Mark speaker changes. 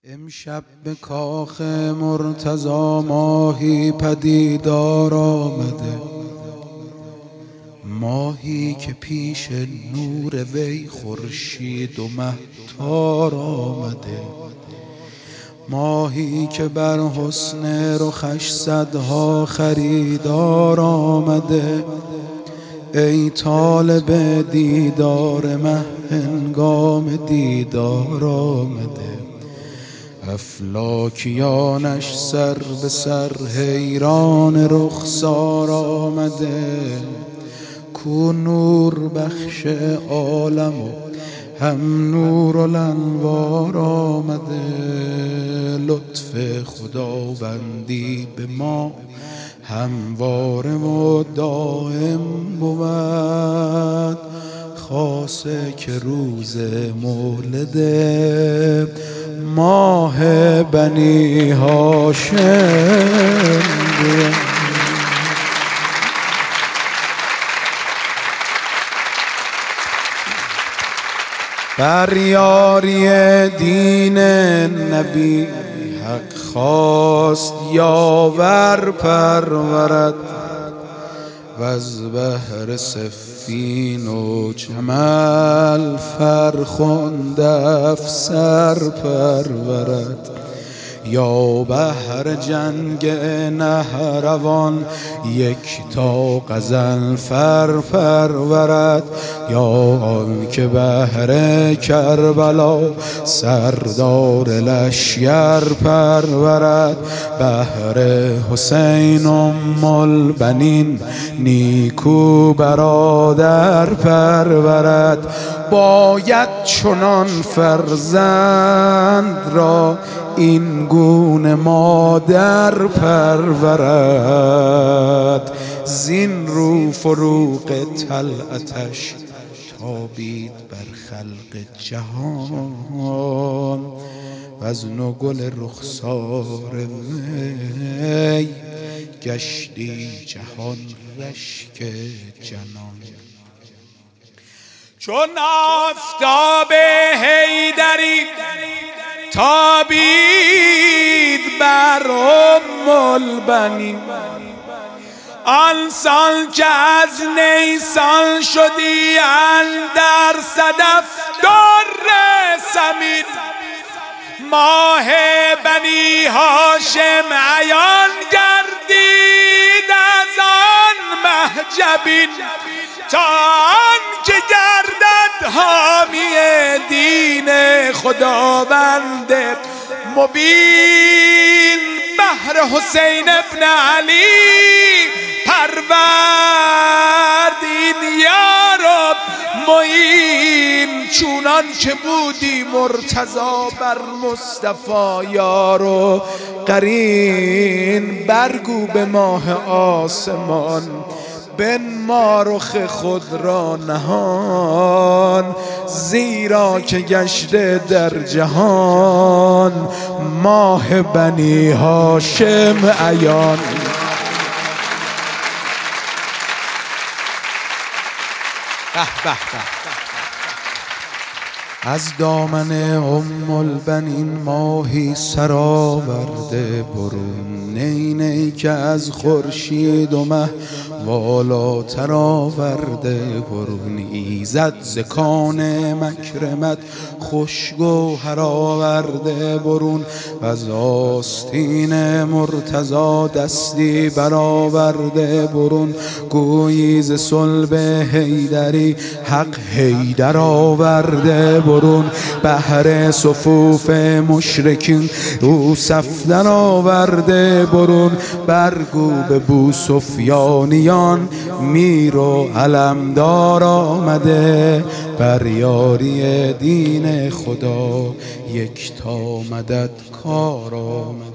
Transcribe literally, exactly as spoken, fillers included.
Speaker 1: امشب به کاخ مرتضی ماهی پدیدار آمده، ماهی که پیش نور وی خورشید و مهتار آمده، ماهی که بر حسن رخش صدها خریدار آمده. ای طالب دیدار مه هنگام دیدار آمده، افلاکیانش سر به سر حیران رخسار آمده. کو نور بخش عالم و هم نور الانوار آمده، لطف خداوندی به ما همواره و دائم بود، خاصه که روز مولد ماه بنی هاشم بود. بر یاری دین نبی حق خواست یاور پرورد، وز بحر سفین و جمل فرخنده افسر پرورد. یا بحر جنگ نهروان یک تا غزل فر پرورد، یا آن که بحر کربلا سردار لشکر پرورد. بحر حسین ام البنین نیکو برادر پرورد، باید چنان فرزند را این گونه مادر پرورد. زین رو فروغ طلعتش تابید بر خلق جهان، وز نگل رخسار وی گشتی جهان رشک جنان.
Speaker 2: چون آفتاب حیدری تابید بر ام البنین، آن سال که از نیسان شدی اندر صدف در ثمین. ماه بنی هاشم عیان گردید از آن محجبین، تا آن که گردد حامی دین خداوند مبین. بحر حسین ابن علی پرورد این یارب معین، چونان که بودی مرتضی بر مصطفی یار و قرین. برگو به ماه آسمان بنما رخ خود را نهان، زیرا که گشته در جهان ماه بنی هاشم عیان. به به به.
Speaker 1: از دامن ام البنین ماهی سرآورده برون، نی نی که از خورشید و مه والاتر آورده برون. ایزد ز کان مکرمت خوش گوهر آورده برون، وز آستین مرتضی دستی برآورده برون. گویی ز صلب حیدری حق حیدر آورده برون، بحر صفوف مشرکین او صفدر آورده برون. برگو به بوسفیانیان میر و علمدار آمده، بر یاری دین خدا یک تا مدد کار آمده.